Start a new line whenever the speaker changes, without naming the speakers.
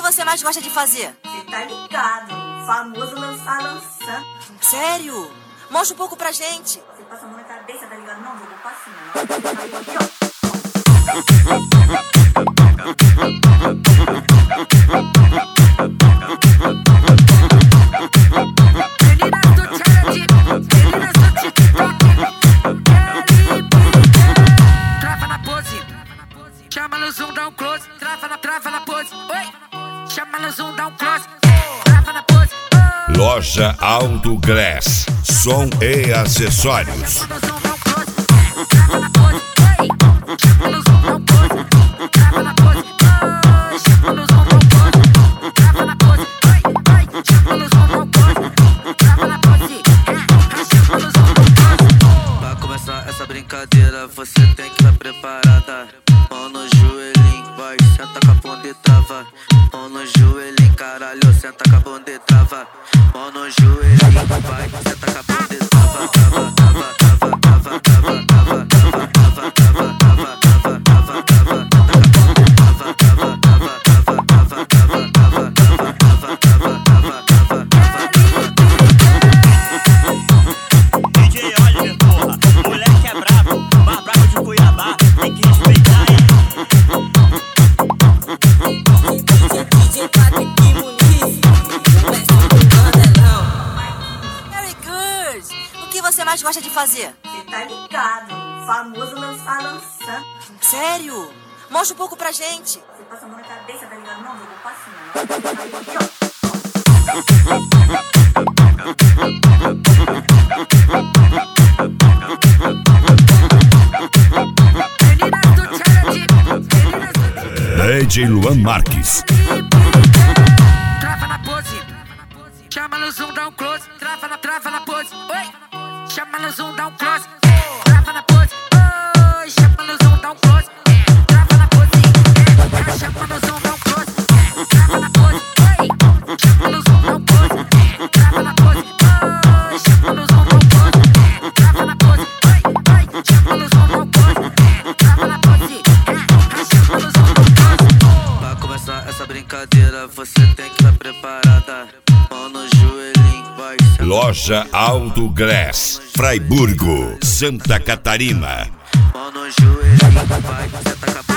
que você mais gosta de fazer?
Você tá ligado, o famoso lançar.
Sério? Mostra um pouco pra gente.
Você passa a mão na cabeça, tá ligado? Não, vou passinho. Aí, aqui, ó.
Meninas do challenge, meninas do TikTok, trava na pose, chama no zoom, dá um close, trava na pose, oi, chama no zoom, dá um close, trava na pose.
Loja Auto Glass, som e acessórios.
Pra começar essa brincadeira, você tem que estar preparada. Mão no joelhinho, vai, senta com a bunda e trava. Mão no joelhinho, caralho, senta com a bunda e trava. Mão no joelhinho, vai, senta com a bunda e trava. Trava, trava, trava, trava, trava, trava, trava, trava, trava, trava, trava, trava, trava,
DJ Oliver, porra, o moleque é brabo, mais brabo de Cuiabá, tem que respeitar ele.
Very good! O que você mais gosta de fazer?
Você tá ligado, o famoso lançar.
Sério? Mostra um pouco pra gente.
Você passa a mão na cabeça, tá ligado? Não, vou passinho. Aí, aqui, ó.
Meninas do challenge, meninas do
DJ Luan Marques.
trava na pose, chama no zoom, dá um close, trava na pose, oi, chama no zoom, dá um close, trava na pose, oi, chama no zoom, dá um close, trava na pose, chama no zoom, dá um close, trava na pose, oi, chama no zoom, dá um close, trava na pose, oi, chama no zoom, dá um close, trava na pose, oi, chama no zoom, dá um close, trava na pose, chama no zoom, dá um close.
Pra começar essa brincadeira, você tem que estar preparada. Mão no joelhinho, vai, senta.
Loja Auto Glass, Fraiburgo, Santa Catarina.
Mão no joelhinho, vai, senta com a